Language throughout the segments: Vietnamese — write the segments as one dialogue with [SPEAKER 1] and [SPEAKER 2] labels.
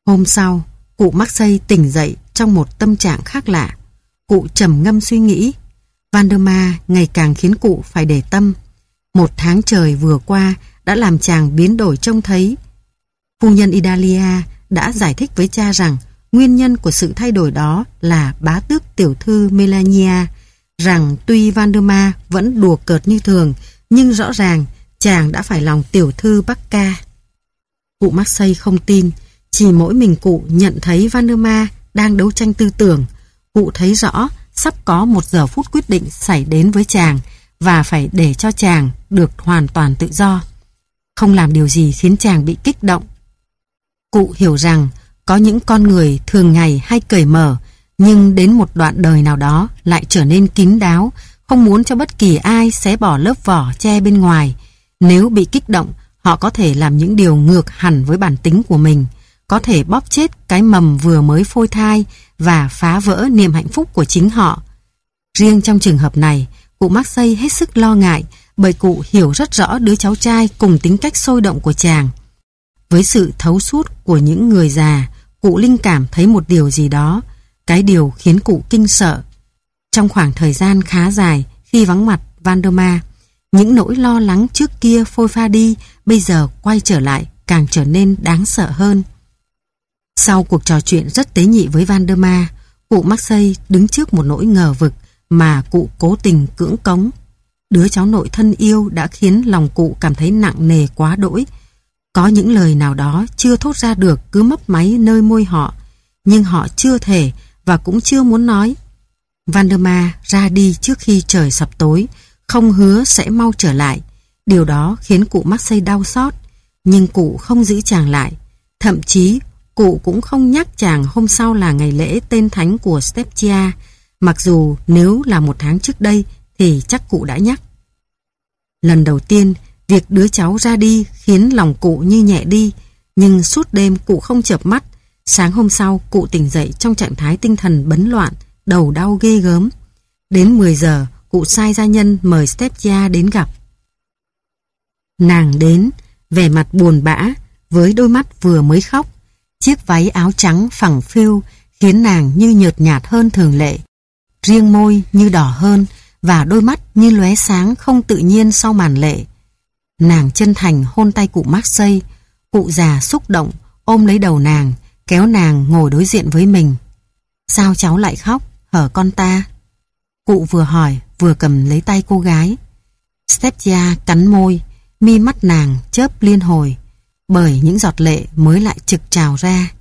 [SPEAKER 1] Hôm sau, cụ Maxey tỉnh dậy trong một tâm trạng khác lạ. Cụ trầm ngâm suy nghĩ. Valdemar ngày càng khiến cụ phải để tâm. 1 tháng trời vừa qua đã làm chàng biến đổi trông thấy. Phu nhân Idalia đã giải thích với cha rằng nguyên nhân của sự thay đổi đó là bá tước tiểu thư Melania, rằng tuy Valdemar vẫn đùa cợt như thường, nhưng rõ ràng chàng đã phải lòng tiểu thư Bacca. Cụ Maxey không tin, chỉ mỗi mình cụ nhận thấy Valdemar đang đấu tranh tư tưởng. Cụ thấy rõ sắp có một giờ phút quyết định xảy đến với chàng và phải để cho chàng được hoàn toàn tự do. Không làm điều gì khiến chàng bị kích động. Cụ hiểu rằng có những con người thường ngày hay cởi mở, nhưng đến một đoạn đời nào đó lại trở nên kín đáo, không muốn cho bất kỳ ai xé bỏ lớp vỏ che bên ngoài. Nếu bị kích động, họ có thể làm những điều ngược hẳn với bản tính của mình, có thể bóp chết cái mầm vừa mới phôi thai và phá vỡ niềm hạnh phúc của chính họ. Riêng trong trường hợp này, cụ Maxey hết sức lo ngại, bởi cụ hiểu rất rõ đứa cháu trai cùng tính cách sôi động của chàng. Với sự thấu suốt của những người già, cụ linh cảm thấy một điều gì đó, cái điều khiến cụ kinh sợ. Trong khoảng thời gian khá dài khi vắng mặt Valdemar, những nỗi lo lắng trước kia phôi pha đi, bây giờ quay trở lại càng trở nên đáng sợ hơn. Sau cuộc trò chuyện rất tế nhị với Valdemar, cụ Maxey đứng trước một nỗi ngờ vực mà cụ cố tình cưỡng cống. Đứa cháu nội thân yêu đã khiến lòng cụ cảm thấy nặng nề quá đỗi. Có những lời nào đó chưa thốt ra được cứ mấp máy nơi môi họ, nhưng họ chưa thể và cũng chưa muốn nói. Valdemar ra đi trước khi trời sập tối, không hứa sẽ mau trở lại. Điều đó khiến cụ Maxey đau xót, nhưng cụ không giữ chàng lại. Thậm chí cụ cũng không nhắc chàng hôm sau là ngày lễ tên thánh của Stepchia, mặc dù nếu là 1 tháng trước đây thì chắc cụ đã nhắc. Lần đầu tiên, việc đứa cháu ra đi khiến lòng cụ như nhẹ đi, nhưng suốt đêm cụ không chợp mắt. Sáng hôm sau, cụ tỉnh dậy trong trạng thái tinh thần bấn loạn, đầu đau ghê gớm. Đến 10 giờ, cụ sai gia nhân mời Stepchia đến gặp. Nàng đến, vẻ mặt buồn bã, với đôi mắt vừa mới khóc. Chiếc váy áo trắng phẳng phiu khiến nàng như nhợt nhạt hơn thường lệ. Riêng môi như đỏ hơn và đôi mắt như lóe sáng không tự nhiên sau màn lệ. Nàng chân thành hôn tay cụ Maxey. Cụ già xúc động ôm lấy đầu nàng, kéo nàng ngồi đối diện với mình. Sao cháu lại khóc, hở con ta? Cụ vừa hỏi vừa cầm lấy tay cô gái. Stepchia cắn môi, mi mắt nàng chớp liên hồi, bởi những giọt lệ mới lại trực trào ra.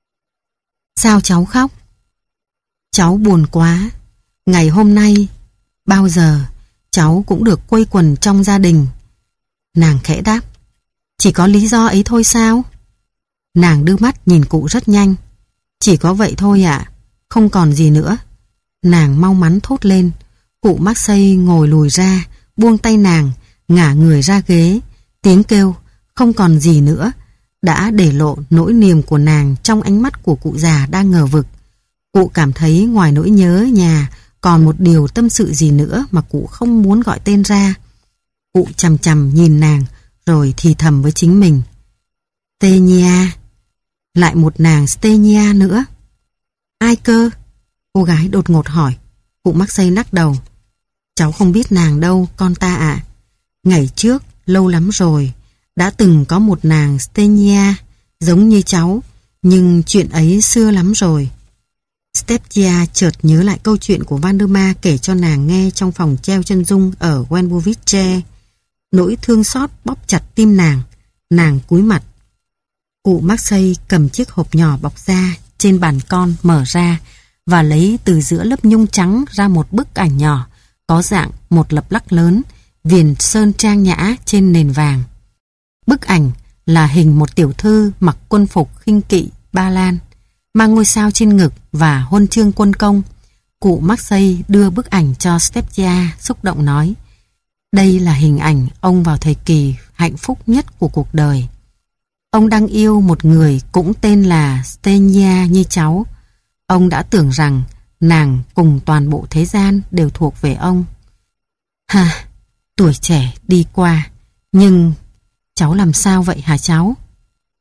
[SPEAKER 1] Sao cháu khóc? Cháu buồn quá. Ngày hôm nay, bao giờ cháu cũng được quây quần trong gia đình. Nàng khẽ đáp. Chỉ có lý do ấy thôi sao? Nàng đưa mắt nhìn cụ rất nhanh. Chỉ có vậy thôi ạ, không còn gì nữa. Nàng mau mắn thốt lên. Cụ Maxey ngồi lùi ra, buông tay nàng, ngả người ra ghế. Tiếng kêu không còn gì nữa đã để lộ nỗi niềm của nàng trong ánh mắt của cụ già đang ngờ vực. Cụ cảm thấy ngoài nỗi nhớ nhà còn một điều tâm sự gì nữa mà cụ không muốn gọi tên ra. Cụ chằm chằm nhìn nàng rồi thì thầm với chính mình. Stenia. Lại một nàng Stenia nữa. Ai cơ? Cô gái đột ngột hỏi. Cụ Maxey lắc đầu. Cháu không biết nàng đâu con ta ạ. Ngày trước, lâu lắm rồi, đã từng có một nàng Stenia giống như cháu, nhưng chuyện ấy xưa lắm rồi. Stepchia chợt nhớ lại câu chuyện của Valdemar kể cho nàng nghe trong phòng treo chân dung ở Wenbovice. Nỗi thương xót bóp chặt tim nàng cúi mặt. Cụ Maxey cầm chiếc hộp nhỏ bọc da trên bàn con mở ra và lấy từ giữa lớp nhung trắng ra một bức ảnh nhỏ có dạng một lập lắc lớn, viền sơn trang nhã trên nền vàng. Bức ảnh là hình một tiểu thư mặc quân phục khinh kỵ Ba Lan, mang ngôi sao trên ngực và huân chương quân công. Cụ Maxey đưa bức ảnh cho Stepchia, xúc động nói: đây là hình ảnh ông vào thời kỳ hạnh phúc nhất của cuộc đời. Ông đang yêu một người cũng tên là Stenia như cháu. Ông đã tưởng rằng nàng cùng toàn bộ thế gian đều thuộc về ông. Ha, tuổi trẻ đi qua, nhưng cháu làm sao vậy hả cháu?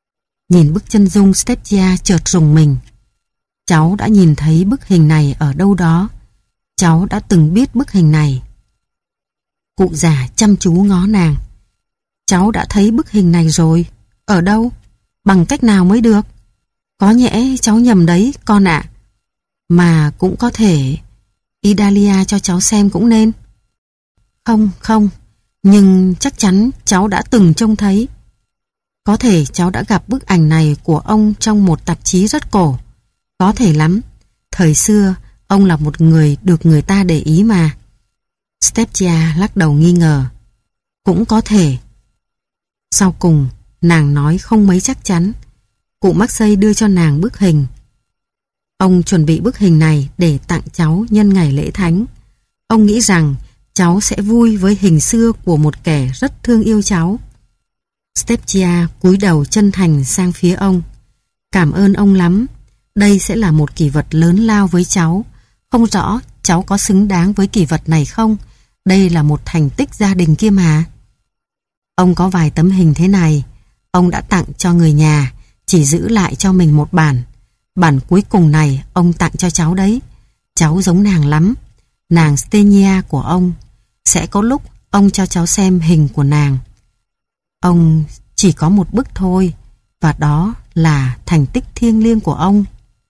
[SPEAKER 1] Nhìn bức chân dung, Stepchia chợt rùng mình. Cháu đã nhìn thấy bức hình này ở đâu đó. Cháu đã từng biết bức hình này. Cụ già chăm chú ngó nàng. Cháu đã thấy bức hình này rồi. Ở đâu? Bằng cách nào mới được? Có nhẽ cháu nhầm đấy con ạ. Mà cũng có thể Idalia cho cháu xem cũng nên. Không, nhưng chắc chắn cháu đã từng trông thấy. Có thể cháu đã gặp bức ảnh này của ông trong một tạp chí rất cổ. Có thể lắm. Thời xưa, ông là một người được người ta để ý mà. Stepchia lắc đầu nghi ngờ. Cũng có thể. Sau cùng, nàng nói không mấy chắc chắn. Cụ Maxey đưa cho nàng bức hình. Ông chuẩn bị bức hình này để tặng cháu nhân ngày lễ thánh. Ông nghĩ rằng cháu sẽ vui với hình xưa của một kẻ rất thương yêu cháu. Stepchia cúi đầu chân thành sang phía ông. Cảm ơn ông lắm. Đây sẽ là một kỷ vật lớn lao với cháu. Không rõ cháu có xứng đáng với kỷ vật này không? Đây là một thành tích gia đình kia mà. Ông có vài tấm hình thế này. Ông đã tặng cho người nhà, chỉ giữ lại cho mình một bản. Bản cuối cùng này ông tặng cho cháu đấy. Cháu giống nàng lắm. Nàng Stenia của ông. Sẽ có lúc ông cho cháu xem hình của nàng. Ông chỉ có một bức thôi, và đó là thành tích thiêng liêng của ông.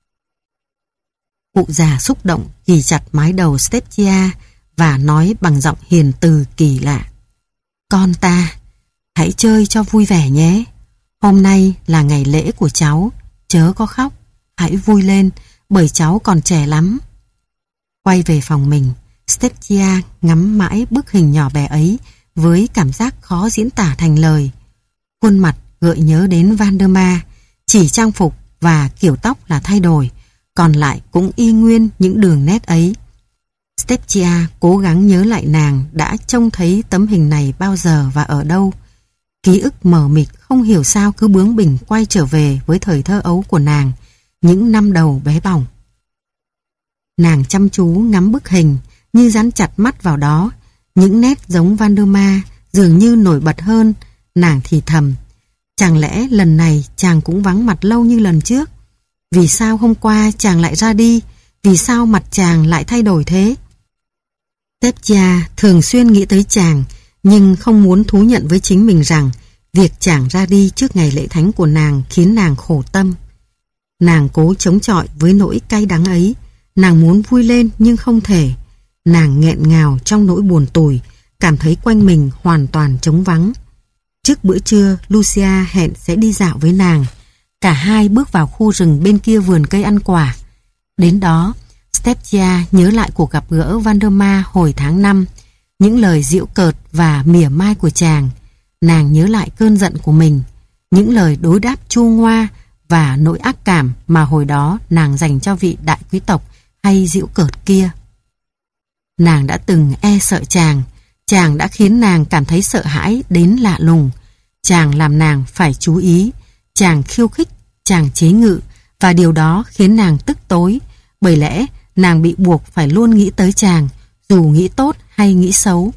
[SPEAKER 1] Cụ già xúc động ghì chặt mái đầu Stepchia và nói bằng giọng hiền từ kỳ lạ. Con ta, hãy chơi cho vui vẻ nhé. Hôm nay là ngày lễ của cháu, chớ có khóc. Hãy vui lên, bởi cháu còn trẻ lắm. Quay về phòng mình, Stepchia ngắm mãi bức hình nhỏ bé ấy với cảm giác khó diễn tả thành lời. Khuôn mặt gợi nhớ đến Valdemar, chỉ trang phục và kiểu tóc là thay đổi, còn lại cũng y nguyên những đường nét ấy. Stepchia cố gắng nhớ lại nàng đã trông thấy tấm hình này bao giờ và ở đâu. Ký ức mờ mịt không hiểu sao cứ bướng bỉnh quay trở về với thời thơ ấu của nàng, những năm đầu bé bỏng. Nàng chăm chú ngắm bức hình như dán chặt mắt vào đó. Những nét giống Valdemar dường như nổi bật hơn. Nàng thì thầm, chẳng lẽ lần này chàng cũng vắng mặt lâu như lần trước? Vì sao hôm qua chàng lại ra đi? Vì sao mặt chàng lại thay đổi thế? Stepchia thường xuyên nghĩ tới chàng, nhưng không muốn thú nhận với chính mình rằng việc chàng ra đi trước ngày lễ thánh của nàng khiến nàng khổ tâm. Nàng cố chống chọi với nỗi cay đắng ấy. Nàng muốn vui lên nhưng không thể. Nàng nghẹn ngào trong nỗi buồn tủi, cảm thấy quanh mình hoàn toàn trống vắng. Trước bữa trưa, Lucia hẹn sẽ đi dạo với nàng. Cả hai bước vào khu rừng bên kia vườn cây ăn quả. Đến đó, Stepchia nhớ lại cuộc gặp gỡ Valdemar hồi tháng 5, những lời giễu cợt và mỉa mai của chàng. Nàng nhớ lại cơn giận của mình, những lời đối đáp chua ngoa và nỗi ác cảm mà hồi đó nàng dành cho vị đại quý tộc hay giễu cợt kia. Nàng đã từng e sợ chàng. Chàng đã khiến nàng cảm thấy sợ hãi đến lạ lùng. Chàng làm nàng phải chú ý. Chàng khiêu khích, chàng chế ngự, và điều đó khiến nàng tức tối. Bởi lẽ nàng bị buộc phải luôn nghĩ tới chàng, dù nghĩ tốt hay nghĩ xấu.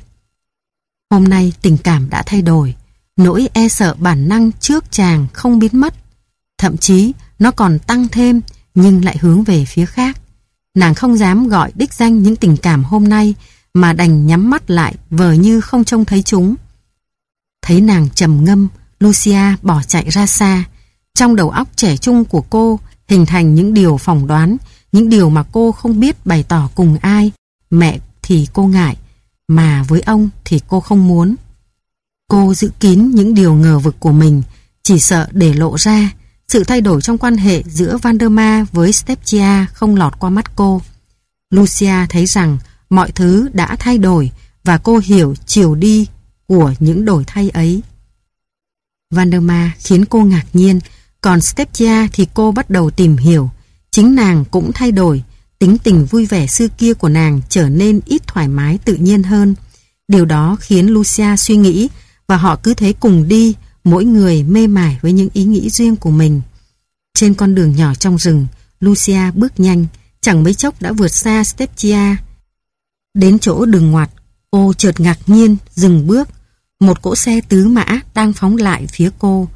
[SPEAKER 1] Hôm nay tình cảm đã thay đổi. Nỗi e sợ bản năng trước chàng không biến mất. Thậm chí nó còn tăng thêm, nhưng lại hướng về phía khác. Nàng không dám gọi đích danh những tình cảm hôm nay, mà đành nhắm mắt lại vờ như không trông thấy chúng. Thấy nàng trầm ngâm, Lucia bỏ chạy ra xa. Trong đầu óc trẻ trung của cô hình thành những điều phỏng đoán, những điều mà cô không biết bày tỏ cùng ai. Mẹ thì cô ngại, mà với ông thì cô không muốn. Cô giữ kín những điều ngờ vực của mình, chỉ sợ để lộ ra. Sự thay đổi trong quan hệ giữa Valdemar với Stepchia không lọt qua mắt cô. Lucia thấy rằng mọi thứ đã thay đổi và cô hiểu chiều đi của những đổi thay ấy. Valdemar khiến cô ngạc nhiên, còn Stepchia thì cô bắt đầu tìm hiểu. Chính nàng cũng thay đổi, tính tình vui vẻ xưa kia của nàng trở nên ít thoải mái tự nhiên hơn. Điều đó khiến Lucia suy nghĩ và họ cứ thế cùng đi, mỗi người mê mải với những ý nghĩ riêng của mình. Trên con đường nhỏ trong rừng, Lucia bước nhanh, chẳng mấy chốc đã vượt xa Stepchia. Đến chỗ đường ngoặt, cô chợt ngạc nhiên, dừng bước. Một cỗ xe tứ mã đang phóng lại phía cô.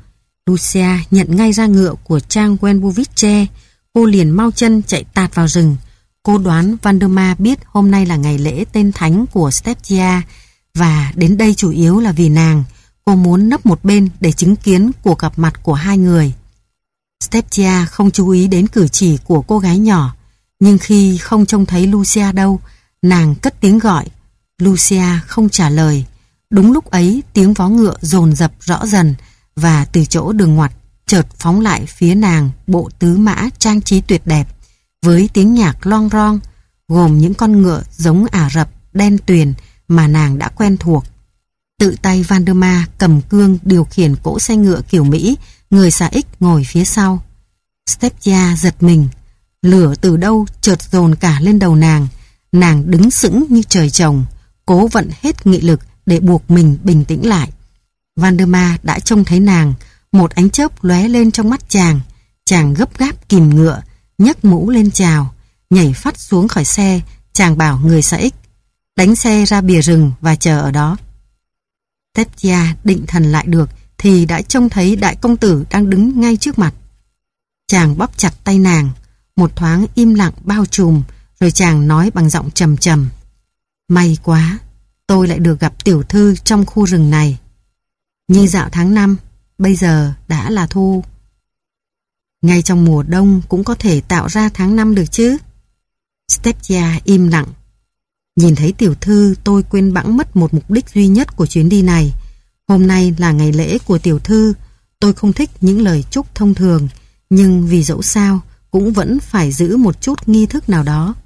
[SPEAKER 1] Lucia nhận ngay ra ngựa của Trang Wenbovice. Cô liền mau chân chạy tạt vào rừng. Cô đoán Valdemar biết hôm nay là ngày lễ tên thánh của Stepgia và đến đây chủ yếu là vì nàng. Cô muốn nấp một bên để chứng kiến cuộc gặp mặt của hai người. Stepgia không chú ý đến cử chỉ của cô gái nhỏ, nhưng khi không trông thấy Lucia đâu, nàng cất tiếng gọi. Lucia không trả lời. Đúng lúc ấy tiếng vó ngựa dồn dập rõ dần và từ chỗ đường ngoặt chợt phóng lại phía nàng bộ tứ mã trang trí tuyệt đẹp với tiếng nhạc loang roong, gồm những con ngựa giống Ả Rập đen tuyền mà nàng đã quen thuộc. Tự tay Valdemar cầm cương điều khiển cỗ xe ngựa kiểu Mỹ, người xà ích ngồi phía sau. Stepgia giật mình, lửa từ đâu chợt dồn cả lên đầu nàng. Nàng đứng sững như trời trồng, cố vận hết nghị lực để buộc mình bình tĩnh lại. Valdemar đã trông thấy nàng, một ánh chớp lóe lên trong mắt chàng. Chàng gấp gáp kìm ngựa, nhấc mũ lên chào, nhảy phắt xuống khỏi xe. Chàng bảo người xà ích đánh xe ra bìa rừng và chờ ở đó. Stepgia định thần lại được thì đã trông thấy đại công tử đang đứng ngay trước mặt. Chàng bóp chặt tay nàng, một thoáng im lặng bao trùm, rồi chàng nói bằng giọng trầm trầm: "May quá, tôi lại được gặp tiểu thư trong khu rừng này. Như dạo tháng 5, bây giờ đã là thu. Ngay trong mùa đông cũng có thể tạo ra tháng 5 được chứ?" Stepgia im lặng. "Nhìn thấy tiểu thư tôi quên bẵng mất một mục đích duy nhất của chuyến đi này. Hôm nay là ngày lễ của tiểu thư. Tôi không thích những lời chúc thông thường, nhưng vì dẫu sao cũng vẫn phải giữ một chút nghi thức nào đó."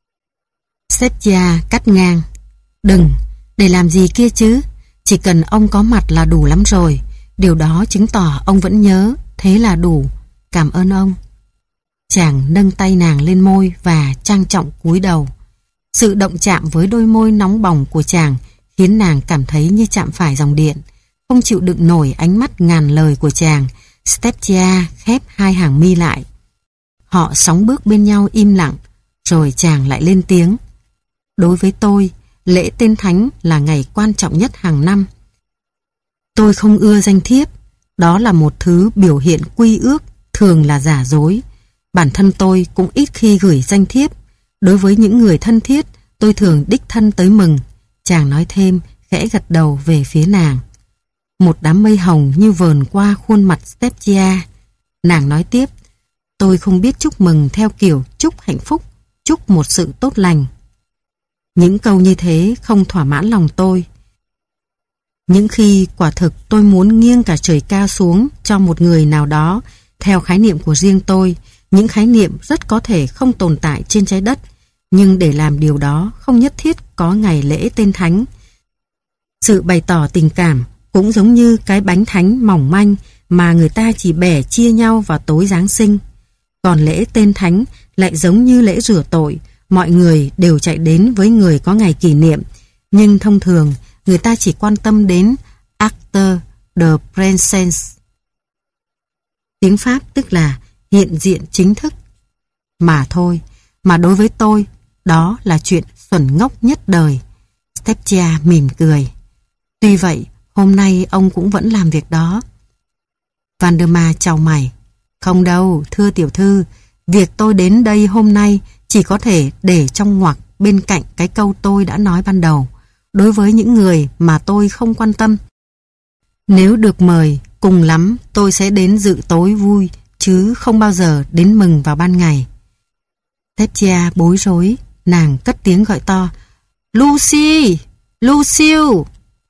[SPEAKER 1] Stepgia cắt ngang: "Đừng, để làm gì kia chứ? Chỉ cần ông có mặt là đủ lắm rồi. Điều đó chứng tỏ ông vẫn nhớ, thế là đủ. Cảm ơn ông." Chàng nâng tay nàng lên môi và trang trọng cúi đầu. Sự động chạm với đôi môi nóng bỏng của chàng khiến nàng cảm thấy như chạm phải dòng điện. Không chịu đựng nổi ánh mắt ngàn lời của chàng, Stepgia khép hai hàng mi lại. Họ sóng bước bên nhau im lặng, rồi chàng lại lên tiếng: "Đối với tôi, lễ tên thánh là ngày quan trọng nhất hàng năm. Tôi không ưa danh thiếp, đó là một thứ biểu hiện quy ước, thường là giả dối. Bản thân tôi cũng ít khi gửi danh thiếp. Đối với những người thân thiết, tôi thường đích thân tới mừng." Chàng nói thêm, khẽ gật đầu về phía nàng. Một đám mây hồng như vờn qua khuôn mặt Stepgia. Nàng nói tiếp: "Tôi không biết chúc mừng theo kiểu chúc hạnh phúc, chúc một sự tốt lành. Những câu như thế không thỏa mãn lòng tôi. Những khi quả thực tôi muốn nghiêng cả trời cao xuống cho một người nào đó, theo khái niệm của riêng tôi, những khái niệm rất có thể không tồn tại trên trái đất, nhưng để làm điều đó không nhất thiết có ngày lễ tên thánh. Sự bày tỏ tình cảm cũng giống như cái bánh thánh mỏng manh mà người ta chỉ bẻ chia nhau vào tối Giáng sinh. Còn lễ tên thánh lại giống như lễ rửa tội, mọi người đều chạy đến với người có ngày kỷ niệm, nhưng thông thường người ta chỉ quan tâm đến acte de présence. Tiếng Pháp tức là hiện diện chính thức. Mà thôi, mà đối với tôi, đó là chuyện xuẩn ngốc nhất đời." Stepgia mỉm cười. "Tuy vậy, hôm nay ông cũng vẫn làm việc đó." Valdemar chau mày. "Không đâu, thưa tiểu thư, việc tôi đến đây hôm nay chỉ có thể để trong ngoặc bên cạnh cái câu tôi đã nói ban đầu. Đối với những người mà tôi không quan tâm, nếu được mời, cùng lắm tôi sẽ đến dự tối vui, chứ không bao giờ đến mừng vào ban ngày." Stepgia bối rối, nàng cất tiếng gọi to: "Lucy! Lucille!"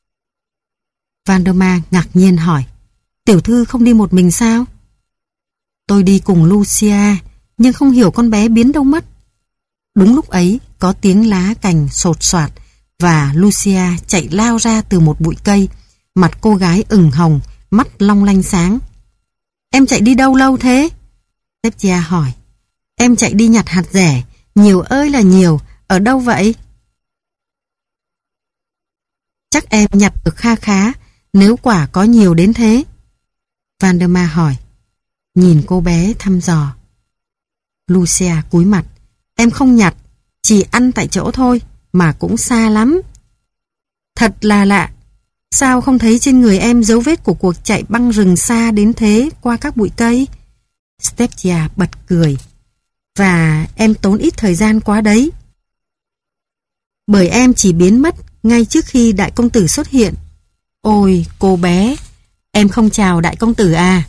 [SPEAKER 1] Valdemar ngạc nhiên hỏi: "Tiểu thư không đi một mình sao?" "Tôi đi cùng Lucia, nhưng không hiểu con bé biến đâu mất." Đúng lúc ấy có tiếng lá cành sột soạt và Lucia chạy lao ra từ một bụi cây. Mặt cô gái ửng hồng, mắt long lanh sáng. "Em chạy đi đâu lâu thế?" Stepgia hỏi. "Em chạy đi nhặt hạt dẻ, nhiều ơi là nhiều. Ở đâu vậy?" "Chắc em nhặt được kha khá, nếu quả có nhiều đến thế." Valdemar hỏi, nhìn cô bé thăm dò. Lucia cúi mặt: "Em không nhặt, chỉ ăn tại chỗ thôi, mà cũng xa lắm." "Thật là lạ." Sao không thấy trên người em dấu vết của cuộc chạy băng rừng xa đến thế qua các bụi cây? Stepchia bật cười. Và em tốn ít thời gian quá đấy. Bởi em chỉ biến mất ngay trước khi đại công tử xuất hiện. Ôi, cô bé, em không chào đại công tử à?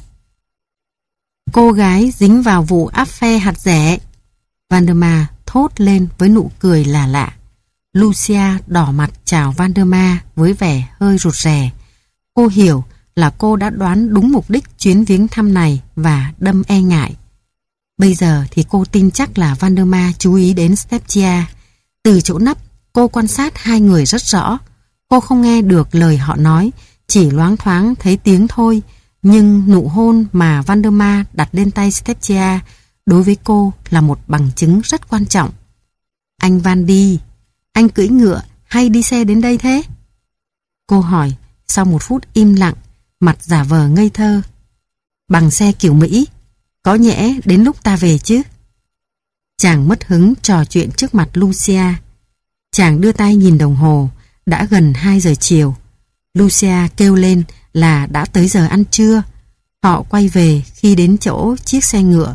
[SPEAKER 1] Cô gái dính vào vụ áp phe hạt rẻ. Valdemar thốt lên với nụ cười lạ lạ. Lucia đỏ mặt chào Valdemar với vẻ hơi rụt rè. Cô hiểu là cô đã đoán đúng mục đích chuyến viếng thăm này và đâm e ngại. Bây giờ thì cô tin chắc là Valdemar chú ý đến Stepchia. Từ chỗ nấp, cô quan sát hai người rất rõ. Cô không nghe được lời họ nói, chỉ loáng thoáng thấy tiếng thôi. Nhưng nụ hôn mà Valdemar đặt lên tay Stepchia đối với cô là một bằng chứng rất quan trọng. Anh Vandi, anh cưỡi ngựa hay đi xe đến đây thế? Cô hỏi sau một phút im lặng, mặt giả vờ ngây thơ. Bằng xe kiểu Mỹ, có nhẽ đến lúc ta về chứ? Chàng mất hứng trò chuyện trước mặt Lucia. Chàng đưa tay nhìn đồng hồ, đã gần 2 giờ chiều. Lucia kêu lên là đã tới giờ ăn trưa. Họ quay về khi đến chỗ chiếc xe ngựa.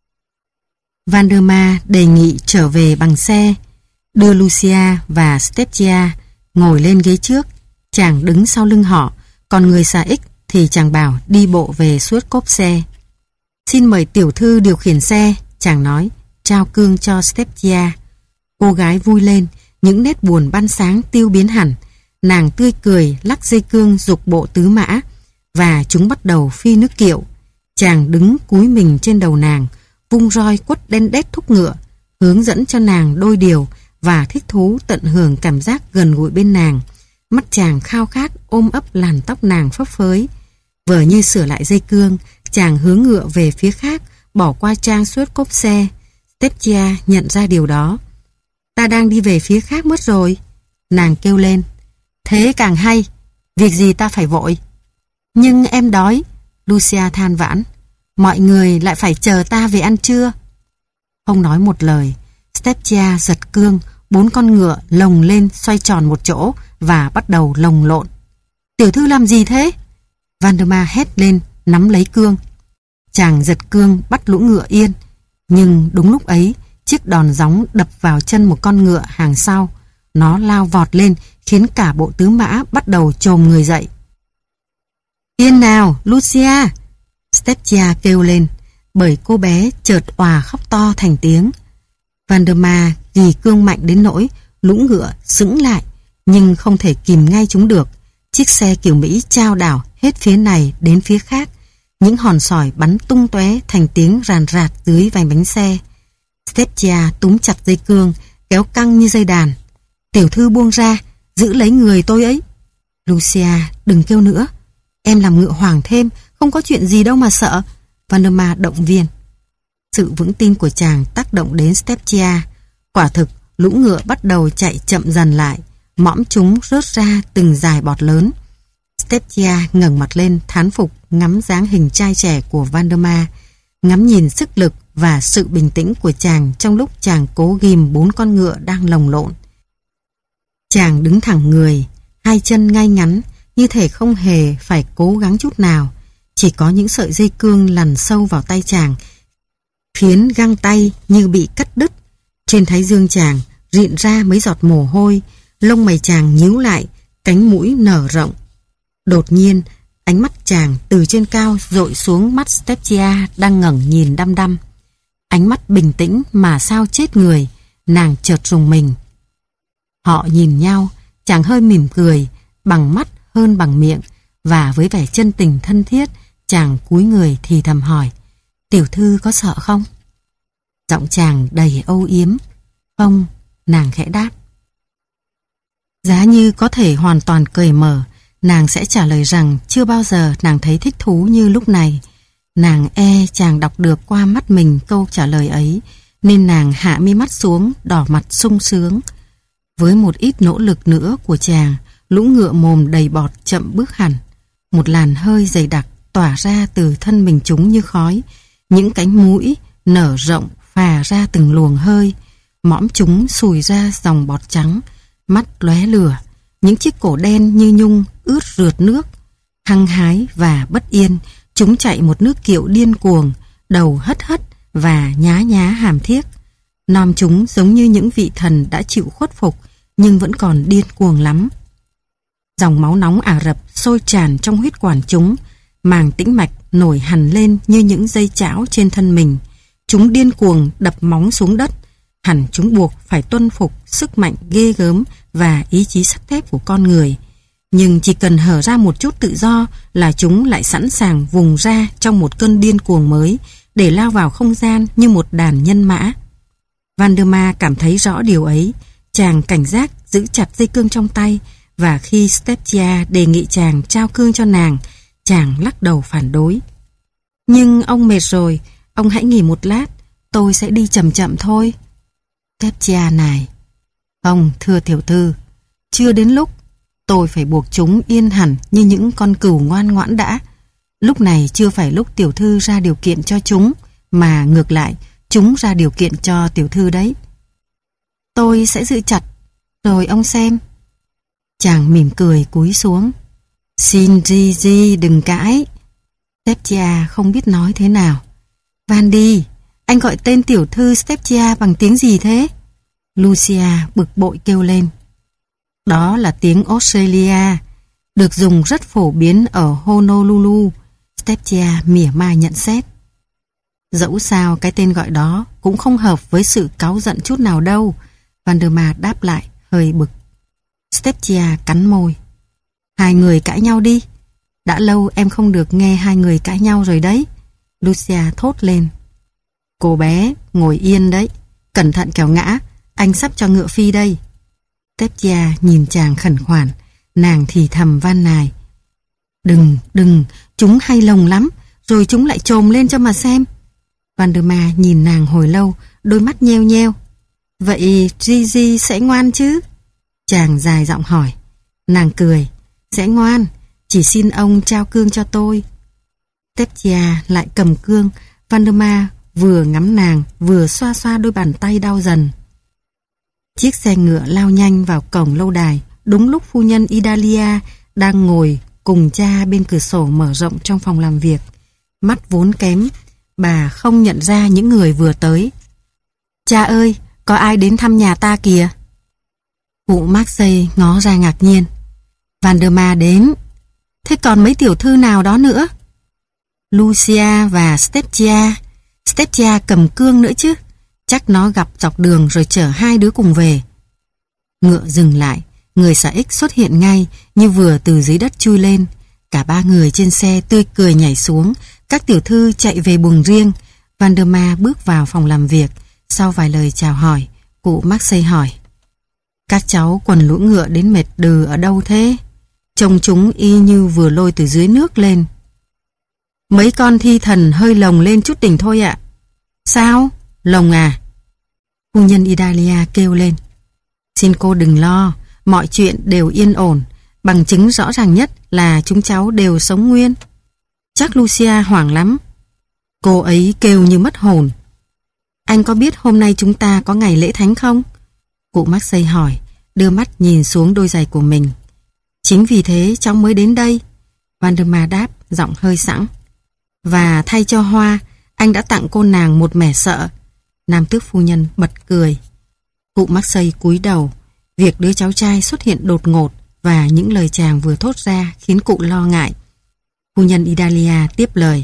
[SPEAKER 1] Valdemar đề nghị trở về bằng xe, đưa Lucia và Stepchia ngồi lên ghế trước. Chàng đứng sau lưng họ, còn người xà ích thì chàng bảo đi bộ về suốt cốp xe. Xin mời tiểu thư điều khiển xe, chàng nói, trao cương cho Stepchia. Cô gái vui lên, những nét buồn ban sáng tiêu biến hẳn. Nàng tươi cười lắc dây cương giục bộ tứ mã và chúng bắt đầu phi nước kiệu. Chàng đứng cúi mình trên đầu nàng, vung roi quất đen đét thúc ngựa, hướng dẫn cho nàng đôi điều và thích thú tận hưởng cảm giác gần gũi bên nàng. Mắt chàng khao khát ôm ấp làn tóc nàng phấp phới. Vờ như sửa lại dây cương, chàng hướng ngựa về phía khác, bỏ qua trang suốt cốp xe. Stepchia nhận ra điều đó. Ta đang đi về phía khác mất rồi. Nàng kêu lên. Thế càng hay, việc gì ta phải vội? Nhưng em đói, Lucia than vãn. Mọi người lại phải chờ ta về ăn trưa. Không nói một lời, Stepchia giật cương, 4 con ngựa lồng lên xoay tròn một chỗ và bắt đầu lồng lộn. Tiểu thư làm gì thế? Valdemar hét lên, nắm lấy cương. Chàng giật cương bắt lũ ngựa yên. Nhưng đúng lúc ấy, chiếc đòn gióng đập vào chân một con ngựa hàng sau. Nó lao vọt lên, khiến cả bộ tứ mã bắt đầu chồm người dậy. Yên nào, Lucia! Stepchia kêu lên, bởi cô bé chợt òa khóc to thành tiếng. Valdemar ghi cương mạnh đến nỗi lũ ngựa sững lại, nhưng không thể kìm ngay chúng được. Chiếc xe kiểu Mỹ chao đảo hết phía này đến phía khác. Những hòn sỏi bắn tung tóe thành tiếng ràn rạt dưới vành bánh xe. Stepchia túm chặt dây cương, kéo căng như dây đàn. Tiểu thư buông ra, giữ lấy người tôi ấy. Lucia, đừng kêu nữa. Em làm ngựa hoàng thêm, không có chuyện gì đâu mà sợ. Valdemar động viên. Sự vững tin của chàng tác động đến Stepchia. Quả thực, lũ ngựa bắt đầu chạy chậm dần lại. Mõm chúng rớt ra từng dải bọt lớn. Stepchia ngẩng mặt lên thán phục ngắm dáng hình trai trẻ của Valdemar, ngắm nhìn sức lực và sự bình tĩnh của chàng trong lúc chàng cố ghìm 4 con ngựa đang lồng lộn. Chàng đứng thẳng người, hai chân ngay ngắn, như thể không hề phải cố gắng chút nào. Chỉ có những sợi dây cương lằn sâu vào tay chàng, khiến găng tay như bị cắt đứt. Trên thái dương chàng rịn ra mấy giọt mồ hôi, lông mày chàng nhíu lại, cánh mũi nở rộng. Đột nhiên, ánh mắt chàng từ trên cao dội xuống mắt Stepchia đang ngẩng nhìn đăm đăm. Ánh mắt bình tĩnh mà sao chết người, nàng chợt rùng mình. Họ nhìn nhau, chàng hơi mỉm cười, bằng mắt hơn bằng miệng, và với vẻ chân tình thân thiết, chàng cúi người thì thầm hỏi, tiểu thư có sợ không? Giọng chàng đầy âu yếm. Không, nàng khẽ đáp. Giá như có thể hoàn toàn cởi mở, nàng sẽ trả lời rằng chưa bao giờ nàng thấy thích thú như lúc này. Nàng e chàng đọc được qua mắt mình câu trả lời ấy, nên nàng hạ mi mắt xuống, đỏ mặt sung sướng. Với một ít nỗ lực nữa của chàng, lũ ngựa mồm đầy bọt chậm bước hẳn. Một làn hơi dày đặc tỏa ra từ thân mình chúng như khói. Những cánh mũi nở rộng phà ra từng luồng hơi. Mõm chúng sùi ra dòng bọt trắng, mắt lóe lửa. Những chiếc cổ đen như nhung ướt rượt nước. Hăng hái và bất yên, chúng chạy một nước kiệu điên cuồng, đầu hất hất và nhá nhá hàm thiếc. Nom chúng giống như những vị thần đã chịu khuất phục nhưng vẫn còn điên cuồng lắm. Dòng máu nóng Ả Rập sôi tràn trong huyết quản chúng, màng tĩnh mạch nổi hằn lên như những dây chảo trên thân mình. Chúng điên cuồng đập móng xuống đất, hẳn chúng buộc phải tuân phục sức mạnh ghê gớm và ý chí sắt thép của con người. Nhưng chỉ cần hở ra một chút tự do là chúng lại sẵn sàng vùng ra trong một cơn điên cuồng mới để lao vào không gian như một đàn nhân mã. Valdemar cảm thấy rõ điều ấy. Chàng cảnh giác giữ chặt dây cương trong tay, và khi Stepchia đề nghị chàng trao cương cho nàng, chàng lắc đầu phản đối. Nhưng ông mệt rồi, ông hãy nghỉ một lát, tôi sẽ đi chậm chậm thôi. Stepchia này. Không, thưa tiểu thư, chưa đến lúc. Tôi phải buộc chúng yên hẳn như những con cừu ngoan ngoãn đã. Lúc này chưa phải lúc tiểu thư ra điều kiện cho chúng, mà ngược lại, chúng ra điều kiện cho tiểu thư đấy. Tôi sẽ giữ chặt, rồi ông xem. Chàng mỉm cười cúi xuống. Xin Gigi đừng cãi. Stepchia không biết nói thế nào. Vandy, anh gọi tên tiểu thư Stepchia bằng tiếng gì thế? Lucia bực bội kêu lên. Đó là tiếng Australia, được dùng rất phổ biến ở Honolulu. Stepchia mỉa mai nhận xét. Dẫu sao cái tên gọi đó cũng không hợp với sự cáu giận chút nào đâu. Valdemar đáp lại hơi bực. Stepchia cắn môi. Hai người cãi nhau đi. Đã lâu em không được nghe hai người cãi nhau rồi đấy. Lucia thốt lên. Cô bé ngồi yên đấy, cẩn thận kẻo ngã. Anh sắp cho ngựa phi đây. Stepchia nhìn chàng khẩn khoản. Nàng thì thầm van nài. Đừng, chúng hay lồng lắm. Rồi chúng lại trồm lên cho mà xem. Valdemar nhìn nàng hồi lâu, đôi mắt nheo nheo. Vậy Gigi sẽ ngoan chứ? Chàng dài giọng hỏi. Nàng cười. Sẽ ngoan, chỉ xin ông trao cương cho tôi. Stepchia lại cầm cương. Valdemar vừa ngắm nàng, vừa xoa xoa đôi bàn tay đau dần. Chiếc xe ngựa lao nhanh vào cổng lâu đài, đúng lúc phu nhân Idalia đang ngồi cùng cha bên cửa sổ mở rộng trong phòng làm việc. Mắt vốn kém, bà không nhận ra những người vừa tới. Cha ơi, có ai đến thăm nhà ta kìa? Cụ Marseille ngó ra ngạc nhiên. Valdemar đến. Thế còn mấy tiểu thư nào đó nữa? Lucia và Stepchia. Stepchia cầm cương nữa chứ. Chắc nó gặp dọc đường rồi chở hai đứa cùng về. Ngựa dừng lại. Người xà ích xuất hiện ngay như vừa từ dưới đất chui lên. Cả ba người trên xe tươi cười nhảy xuống. Các tiểu thư chạy về buồng riêng. Valdemar bước vào phòng làm việc. Sau vài lời chào hỏi, cụ Marseille hỏi. Các cháu quần lũ ngựa đến mệt đừ ở đâu thế? Trông chúng y như vừa lôi từ dưới nước lên. Mấy con thi thần hơi lồng lên chút đỉnh thôi ạ. Sao? Lồng à? Phu nhân Idalia kêu lên. Xin cô đừng lo, mọi chuyện đều yên ổn. Bằng chứng rõ ràng nhất là chúng cháu đều sống nguyên. Chắc Lucia hoảng lắm. Cô ấy kêu như mất hồn. Anh có biết hôm nay chúng ta có ngày lễ thánh không? Cụ Marseille hỏi, đưa mắt nhìn xuống đôi giày của mình. Chính vì thế cháu mới đến đây. Valdemar đáp, giọng hơi sẵn. Và thay cho hoa, anh đã tặng cô nàng một mẻ sợ. Nam tước phu nhân bật cười. Cụ Marseille cúi đầu. Việc đứa cháu trai xuất hiện đột ngột và những lời chàng vừa thốt ra khiến cụ lo ngại. Phu nhân Idalia tiếp lời.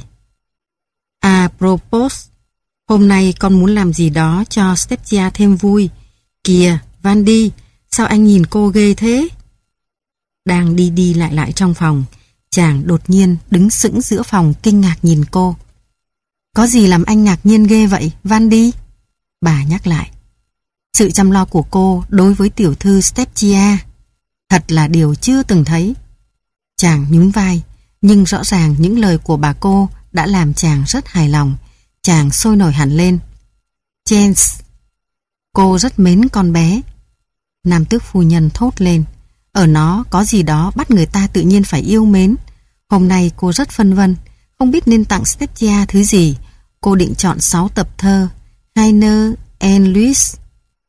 [SPEAKER 1] À propos, hôm nay con muốn làm gì đó cho Stepchia thêm vui. Kìa, Vandy, sao anh nhìn cô ghê thế? Đang đi lại trong phòng, chàng đột nhiên đứng sững giữa phòng kinh ngạc nhìn cô. Có gì làm anh ngạc nhiên ghê vậy, Vandy? Bà nhắc lại. Sự chăm lo của cô đối với tiểu thư Stepchia thật là điều chưa từng thấy. Chàng nhún vai, nhưng rõ ràng những lời của bà cô đã làm chàng rất hài lòng. Chàng sôi nổi hẳn lên. James, cô rất mến con bé. Nam tước phu nhân thốt lên. Ở nó có gì đó bắt người ta tự nhiên phải yêu mến. Hôm nay cô rất phân vân, không biết nên tặng Stepchia thứ gì. Cô định chọn 6 tập thơ Heine and Louis.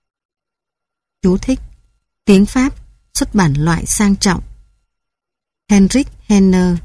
[SPEAKER 1] Chú thích. Tiếng Pháp, xuất bản loại sang trọng. Heinrich Heine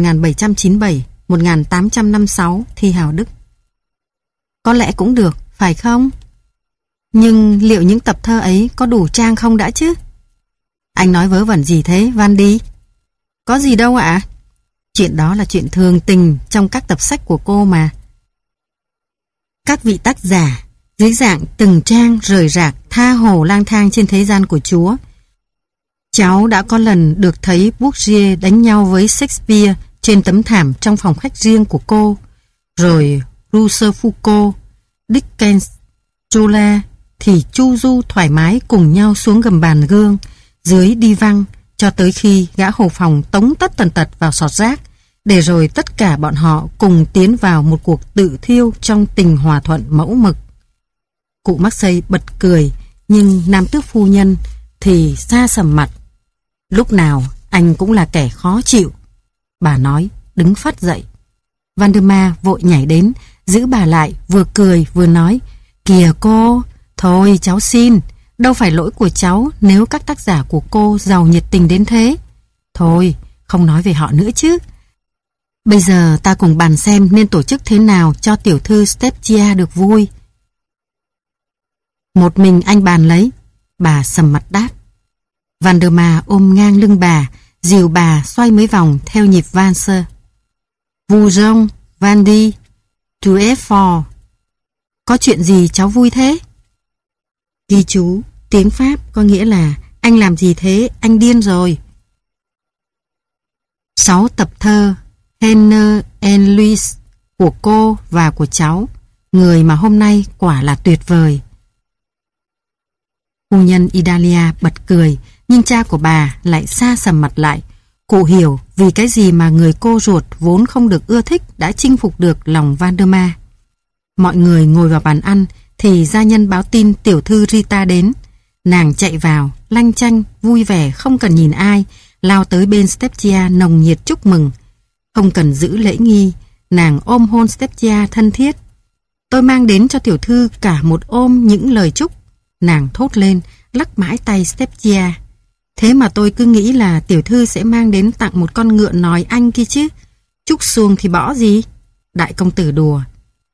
[SPEAKER 1] 1797-1856 thi hào Đức. Có lẽ cũng được, phải không? Nhưng liệu những tập thơ ấy có đủ trang không đã chứ? Anh nói vớ vẩn gì thế, Vandy? Có gì đâu ạ? Chuyện đó là chuyện thường tình trong các tập sách của cô mà. Các vị tác giả, dưới dạng từng trang rời rạc tha hồ lang thang trên thế gian của Chúa. Cháu đã có lần được thấy Bourdieu đánh nhau với Shakespeare trên tấm thảm trong phòng khách riêng của cô, rồi Rousseau Foucault, Dickens, Zola thì chu du thoải mái cùng nhau xuống gầm bàn gương, dưới đi văng, cho tới khi gã hầu phòng tống tất tần tật vào sọt rác, để rồi tất cả bọn họ cùng tiến vào một cuộc tự thiêu trong tình hòa thuận mẫu mực. Cụ Marseille bật cười, nhưng nam tước phu nhân thì xa sầm mặt. Lúc nào anh cũng là kẻ khó chịu. Bà nói, đứng phắt dậy. Valdemar vội nhảy đến, giữ bà lại, vừa cười vừa nói, kìa cô, thôi cháu xin, đâu phải lỗi của cháu nếu các tác giả của cô giàu nhiệt tình đến thế. Thôi, không nói về họ nữa chứ. Bây giờ ta cùng bàn xem nên tổ chức thế nào cho tiểu thư Stepchia được vui. Một mình anh bàn lấy. Bà sầm mặt đáp. Valdemar ôm ngang lưng bà, dìu bà xoay mấy vòng theo nhịp valse. Vougeon, Vandy, tu es fort. Có chuyện gì cháu vui thế? Ghi chú, tiếng Pháp có nghĩa là anh làm gì thế, anh điên rồi. 6 tập thơ Heine and Louis của cô và của cháu, người mà hôm nay quả là tuyệt vời. Phu nhân Idalia bật cười, nhưng cha của bà lại xa sầm mặt lại. Cụ hiểu vì cái gì mà người cô ruột vốn không được ưa thích đã chinh phục được lòng Valdemar. Mọi người ngồi vào bàn ăn thì gia nhân báo tin tiểu thư Rita đến. Nàng chạy vào, lanh chanh, vui vẻ không cần nhìn ai, lao tới bên Stepchia nồng nhiệt chúc mừng. Không cần giữ lễ nghi, nàng ôm hôn Stepchia thân thiết. Tôi mang đến cho tiểu thư cả một ôm những lời chúc. Nàng thốt lên, lắc mãi tay Stepchia. Thế mà tôi cứ nghĩ là tiểu thư sẽ mang đến tặng một con ngựa nói anh kia chứ. Chúc xuông thì bỏ gì? Đại công tử đùa.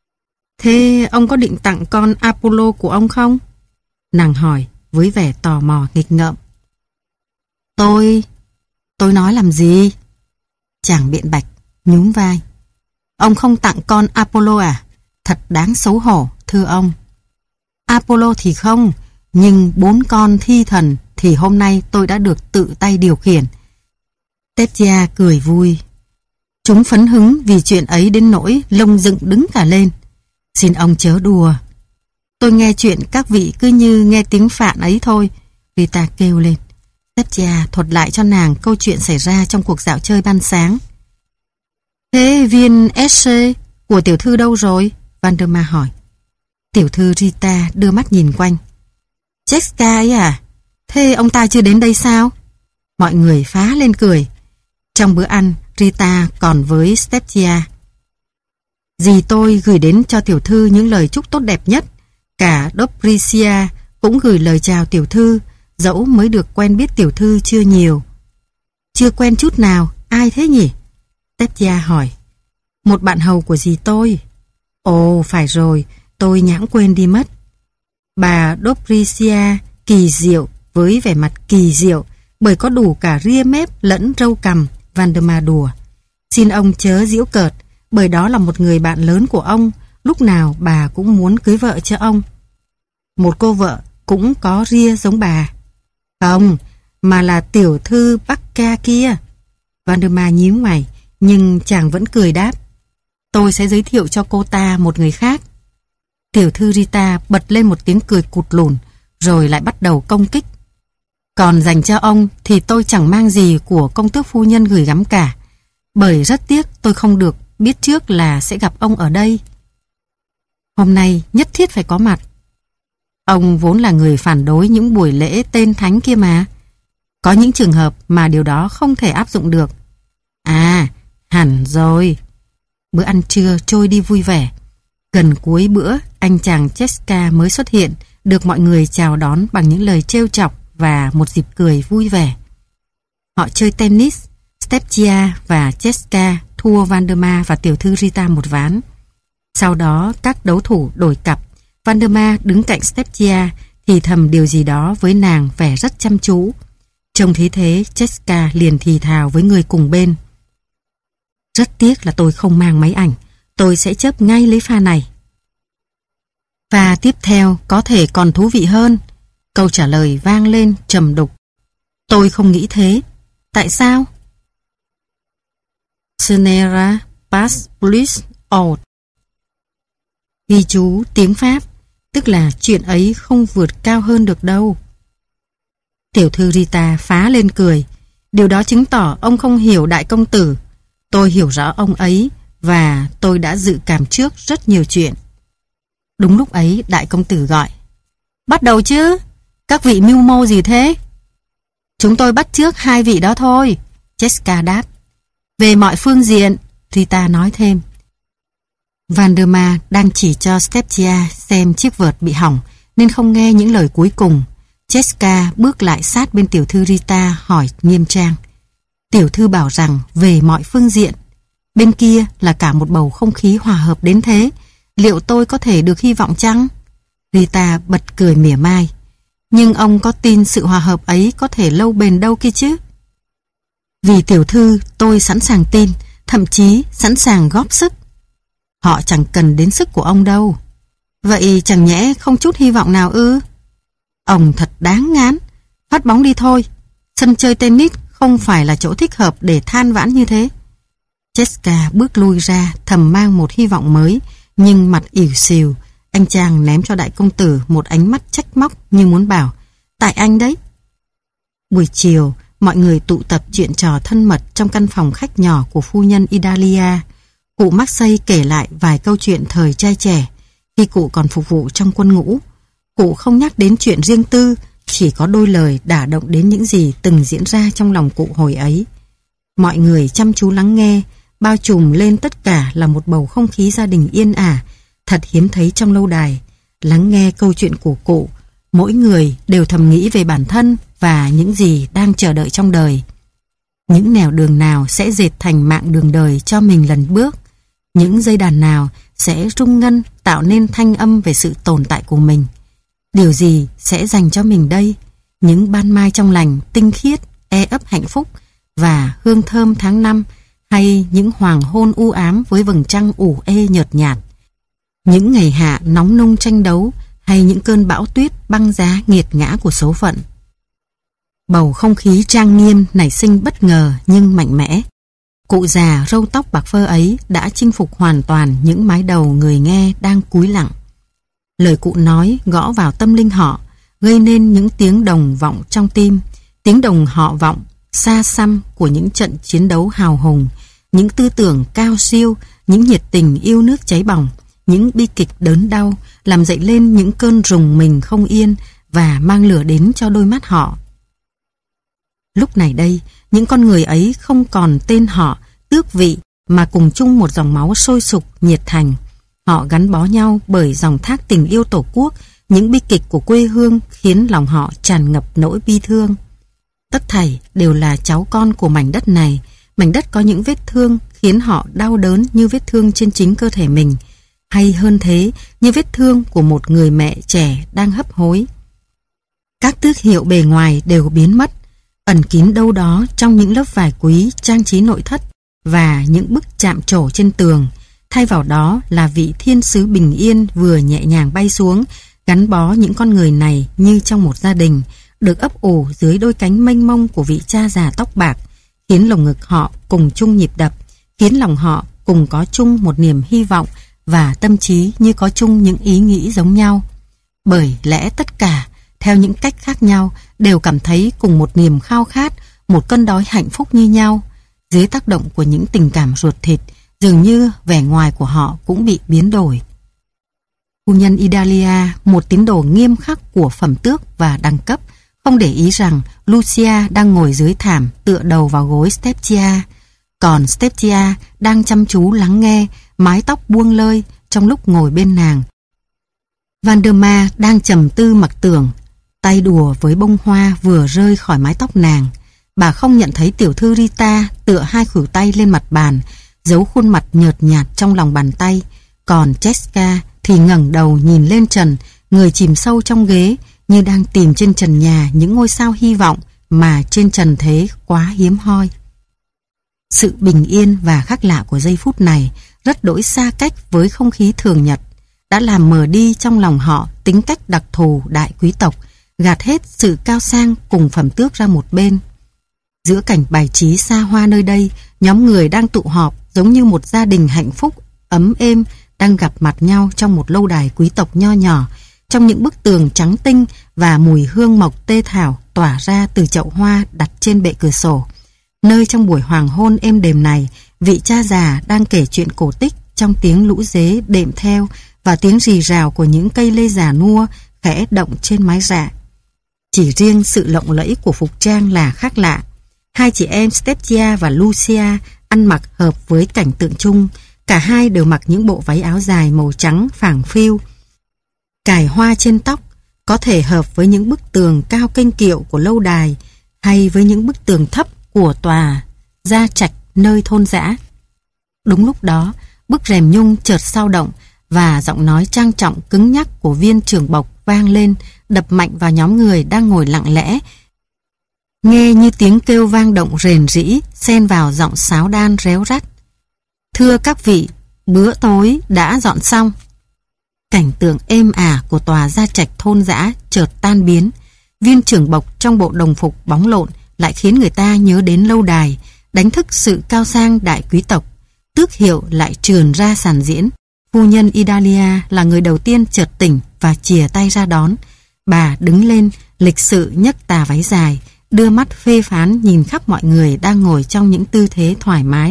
[SPEAKER 1] Thế ông có định tặng con Apollo của ông không? Nàng hỏi với vẻ tò mò nghịch ngợm. Tôi nói làm gì? Chàng biện bạch, nhún vai. Ông không tặng con Apollo à? Thật đáng xấu hổ, thưa ông. Apollo thì không, nhưng 4 con thi thần thì hôm nay tôi đã được tự tay điều khiển. Stepchia cười vui. Chúng phấn hứng vì chuyện ấy đến nỗi lông dựng đứng cả lên. Xin ông chớ đùa. Tôi nghe chuyện các vị cứ như nghe tiếng phạn ấy thôi. Rita kêu lên. Stepchia thuật lại cho nàng câu chuyện xảy ra trong cuộc dạo chơi ban sáng. Thế viên SC của tiểu thư đâu rồi? Valdemar hỏi. Tiểu thư Rita đưa mắt nhìn quanh. Jessica ấy à? Thế ông ta chưa đến đây sao? Mọi người phá lên cười. Trong bữa ăn, Rita còn với Stepchia. Dì tôi gửi đến cho tiểu thư những lời chúc tốt đẹp nhất. Cả Dobricia cũng gửi lời chào tiểu thư, dẫu mới được quen biết tiểu thư chưa nhiều. Chưa quen chút nào, ai thế nhỉ? Stepchia hỏi. Một bạn hầu của dì tôi. Ồ, phải rồi, tôi nhãng quên đi mất. Bà Dobricia kỳ diệu với vẻ mặt kỳ diệu, bởi có đủ cả ria mép lẫn râu cằm. Valdemar đùa. Xin ông chớ giễu cợt, bởi đó là một người bạn lớn của ông, lúc nào bà cũng muốn cưới vợ cho ông. Một cô vợ cũng có ria giống bà. Không, mà là tiểu thư Bắc-ca kia. Valdemar nhíu mày, nhưng chàng vẫn cười đáp. Tôi sẽ giới thiệu cho cô ta một người khác. Tiểu thư Rita bật lên một tiếng cười cụt lùn, rồi lại bắt đầu công kích. Còn dành cho ông thì tôi chẳng mang gì của công tước phu nhân gửi gắm cả, bởi rất tiếc tôi không được biết trước là sẽ gặp ông ở đây. Hôm nay nhất thiết phải có mặt. Ông vốn là người phản đối những buổi lễ tên thánh kia mà. Có những trường hợp mà điều đó không thể áp dụng được. À, hẳn rồi. Bữa ăn trưa trôi đi vui vẻ. Gần cuối bữa, anh chàng Cheska mới xuất hiện, được mọi người chào đón bằng những lời trêu chọc và một dịp cười vui vẻ. Họ chơi tennis. Stepchia và Cheska thua Valdemar và tiểu thư Rita một ván. Sau đó các đấu thủ đổi cặp. Valdemar đứng cạnh Stepchia thì thầm điều gì đó với nàng vẻ rất chăm chú. Trông thấy thế, Cheska liền thì thào với người cùng bên. Rất tiếc là tôi không mang máy ảnh. Tôi sẽ chớp ngay lấy pha này. Pha tiếp theo có thể còn thú vị hơn. Câu trả lời vang lên trầm đục. Tôi không nghĩ thế. Tại sao? Ce n'era pas plus haut. Ghi chú tiếng Pháp, tức là chuyện ấy không vượt cao hơn được đâu. Tiểu thư Rita phá lên cười. Điều đó chứng tỏ ông không hiểu đại công tử. Tôi hiểu rõ ông ấy và tôi đã dự cảm trước rất nhiều chuyện. Đúng lúc ấy đại công tử gọi. Bắt đầu chứ? Các vị mưu mô gì thế? Chúng tôi bắt chước hai vị đó thôi, Cheska đáp. Về mọi phương diện, Rita nói thêm. Valdemar đang chỉ cho Stepchia xem chiếc vợt bị hỏng nên không nghe những lời cuối cùng. Cheska bước lại sát bên tiểu thư Rita hỏi nghiêm trang. Tiểu thư bảo rằng về mọi phương diện. Bên kia là cả một bầu không khí hòa hợp đến thế. Liệu tôi có thể được hy vọng chăng? Rita bật cười mỉa mai. Nhưng ông có tin sự hòa hợp ấy có thể lâu bền đâu kia chứ? Vì tiểu thư tôi sẵn sàng tin, thậm chí sẵn sàng góp sức. Họ chẳng cần đến sức của ông đâu. Vậy chẳng nhẽ không chút hy vọng nào ư? Ông thật đáng ngán. Phát bóng đi thôi. Sân chơi tennis không phải là chỗ thích hợp để than vãn như thế. Cheska bước lui ra thầm mang một hy vọng mới, nhưng mặt ỉu xìu. Anh chàng ném cho đại công tử một ánh mắt trách móc như muốn bảo, tại anh đấy. Buổi chiều, mọi người tụ tập chuyện trò thân mật trong căn phòng khách nhỏ của phu nhân Idalia. Cụ Marseille kể lại vài câu chuyện thời trai trẻ, khi cụ còn phục vụ trong quân ngũ. Cụ không nhắc đến chuyện riêng tư, chỉ có đôi lời đả động đến những gì từng diễn ra trong lòng cụ hồi ấy. Mọi người chăm chú lắng nghe, bao trùm lên tất cả là một bầu không khí gia đình yên ả, thật hiếm thấy trong lâu đài. Lắng nghe câu chuyện của cụ, mỗi người đều thầm nghĩ về bản thân và những gì đang chờ đợi trong đời. Những nẻo đường nào sẽ dệt thành mạng đường đời cho mình lần bước. Những dây đàn nào sẽ rung ngân tạo nên thanh âm về sự tồn tại của mình. Điều gì sẽ dành cho mình đây? Những ban mai trong lành, tinh khiết, ấp hạnh phúc và hương thơm tháng năm, hay những hoàng hôn u ám với vầng trăng ủ nhợt nhạt? Những ngày hạ nóng nung tranh đấu, hay những cơn bão tuyết băng giá nghiệt ngã của số phận? Bầu không khí trang nghiêm nảy sinh bất ngờ nhưng mạnh mẽ. Cụ già râu tóc bạc phơ ấy đã chinh phục hoàn toàn những mái đầu người nghe đang cúi lặng. Lời cụ nói gõ vào tâm linh họ, gây nên những tiếng đồng vọng trong tim, tiếng đồng họ vọng xa xăm của những trận chiến đấu hào hùng, những tư tưởng cao siêu, những nhiệt tình yêu nước cháy bỏng, những bi kịch đớn đau, làm dậy lên những cơn rùng mình không yên và mang lửa đến cho đôi mắt họ. Lúc này đây, những con người ấy không còn tên họ, tước vị, mà cùng chung một dòng máu sôi sục, nhiệt thành. Họ gắn bó nhau bởi dòng thác tình yêu tổ quốc, những bi kịch của quê hương khiến lòng họ tràn ngập nỗi bi thương. Tất thảy đều là cháu con của mảnh đất này, mảnh đất có những vết thương khiến họ đau đớn như vết thương trên chính cơ thể mình, hay hơn thế, như vết thương của một người mẹ trẻ đang hấp hối. Các tước hiệu bề ngoài đều biến mất, ẩn kín đâu đó trong những lớp vải quý trang trí nội thất và những bức chạm trổ trên tường. Thay vào đó là vị thiên sứ bình yên vừa nhẹ nhàng bay xuống, gắn bó những con người này như trong một gia đình, được ấp ủ dưới đôi cánh mênh mông của vị cha già tóc bạc, khiến lồng ngực họ cùng chung nhịp đập, khiến lòng họ cùng có chung một niềm hy vọng và tâm trí như có chung những ý nghĩ giống nhau. Bởi lẽ tất cả, theo những cách khác nhau, đều cảm thấy cùng một niềm khao khát, một cơn đói hạnh phúc như nhau. Dưới tác động của những tình cảm ruột thịt, dường như vẻ ngoài của họ cũng bị biến đổi. Phu nhân Idalia, một tín đồ nghiêm khắc của phẩm tước và đẳng cấp, không để ý rằng Lucia đang ngồi dưới thảm tựa đầu vào gối Stepchia, còn Stepchia đang chăm chú lắng nghe, mái tóc buông lơi trong lúc ngồi bên nàng. Valdemar đang trầm tư mặc tưởng, tay đùa với bông hoa vừa rơi khỏi mái tóc nàng. bà không nhận thấy tiểu thư Rita tựa hai khuỷu tay lên mặt bàn, giấu khuôn mặt nhợt nhạt trong lòng bàn tay. Còn Jessica thì ngẩng đầu nhìn lên trần, người chìm sâu trong ghế như đang tìm trên trần nhà những ngôi sao hy vọng mà trên trần thế quá hiếm hoi. Sự bình yên và khác lạ của giây phút này rất đổi xa cách với không khí thường nhật, đã làm mờ đi trong lòng họ tính cách đặc thù đại quý tộc, gạt hết sự cao sang cùng phẩm tước ra một bên. Giữa cảnh bài trí xa hoa nơi đây, nhóm người đang tụ họp giống như một gia đình hạnh phúc, ấm êm, đang gặp mặt nhau trong một lâu đài quý tộc nho nhỏ, trong những bức tường trắng tinh và mùi hương mộc tê thảo tỏa ra từ chậu hoa đặt trên bệ cửa sổ. Nơi trong buổi hoàng hôn êm đềm này, vị cha già đang kể chuyện cổ tích trong tiếng lũ dế đệm theo và tiếng rì rào của những cây lê già nua khẽ động trên mái rạ. Chỉ riêng sự lộng lẫy của phục trang là khác lạ. Hai chị em Stepchia và Lucia ăn mặc hợp với cảnh tượng chung. Cả hai đều mặc những bộ váy áo dài màu trắng phảng phiu, cài hoa trên tóc, có thể hợp với những bức tường cao kênh kiệu của lâu đài hay với những bức tường thấp của tòa gia trạch nơi thôn dã. Đúng lúc đó, bức rèm nhung chợt xao động và giọng nói trang trọng cứng nhắc của viên trưởng bộc vang lên, đập mạnh vào nhóm người đang ngồi lặng lẽ, nghe như tiếng kêu vang động rền rĩ xen vào giọng sáo đan réo rắt. Thưa các vị, bữa tối đã dọn xong. Cảnh tượng êm ả của tòa gia trạch thôn dã chợt tan biến. Viên trưởng bộc trong bộ đồng phục bóng lộn lại khiến người ta nhớ đến lâu đài, đánh thức sự cao sang đại quý tộc. Tước hiệu lại trườn ra sàn diễn. Phu nhân Idalia là người đầu tiên chợt tỉnh và chìa tay ra đón. Bà đứng lên, lịch sự nhấc tà váy dài, đưa mắt phê phán nhìn khắp mọi người đang ngồi trong những tư thế thoải mái.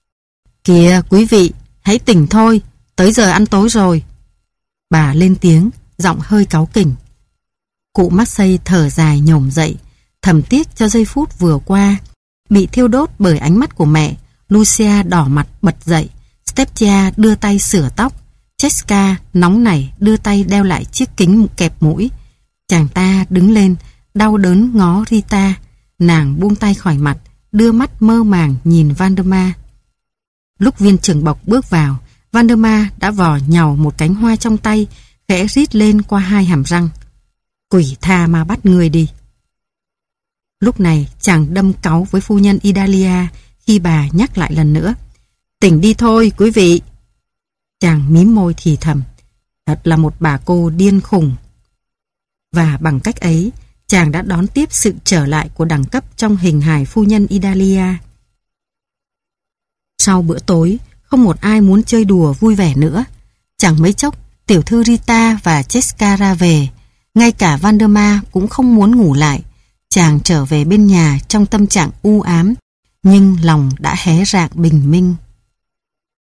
[SPEAKER 1] Kìa quý vị, hãy tỉnh thôi, tới giờ ăn tối rồi. Bà lên tiếng, giọng hơi cáu kỉnh. Cụ Marseille thở dài nhổm dậy, thầm tiếc cho giây phút vừa qua. Bị thiêu đốt bởi ánh mắt của mẹ, Lucia đỏ mặt bật dậy, Stepchia đưa tay sửa tóc, Jessica nóng nảy đưa tay đeo lại chiếc kính kẹp mũi. Chàng ta đứng lên, đau đớn ngó Rita, nàng buông tay khỏi mặt, đưa mắt mơ màng nhìn Valdemar. Lúc viên trưởng bộc bước vào, Valdemar đã vò nhàu một cánh hoa trong tay, khẽ rít lên qua hai hàm răng. Quỷ tha mà bắt người đi. Lúc này chàng đâm cáu với phu nhân Idalia khi bà nhắc lại lần nữa. Tỉnh đi thôi quý vị. Chàng mím môi thì thầm. Thật là một bà cô điên khùng. Và bằng cách ấy, chàng đã đón tiếp sự trở lại của đẳng cấp trong hình hài phu nhân Idalia. Sau bữa tối, không một ai muốn chơi đùa vui vẻ nữa. Chẳng mấy chốc, tiểu thư Rita và Jessica ra về. Ngay cả Valdemar cũng không muốn ngủ lại. Chàng trở về bên nhà trong tâm trạng u ám, nhưng lòng đã hé rạng bình minh.